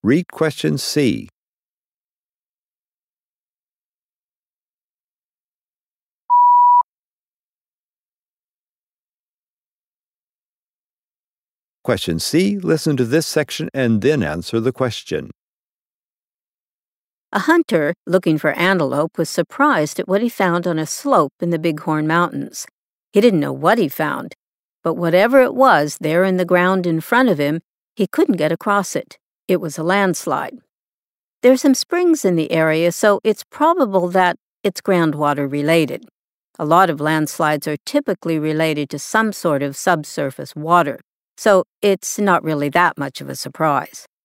Read question C. Question C, listen to this section and then answer the question. A hunter looking for antelope was surprised at what he found on a slope in the Bighorn Mountains. He didn't know what he found, but whatever it was there in the ground in front of him, he couldn't get across it. It was a landslide. There's some springs in the area, so it's probable that it's groundwater related. A lot of landslides are typically related to some sort of subsurface water, so it's not really that much of a surprise.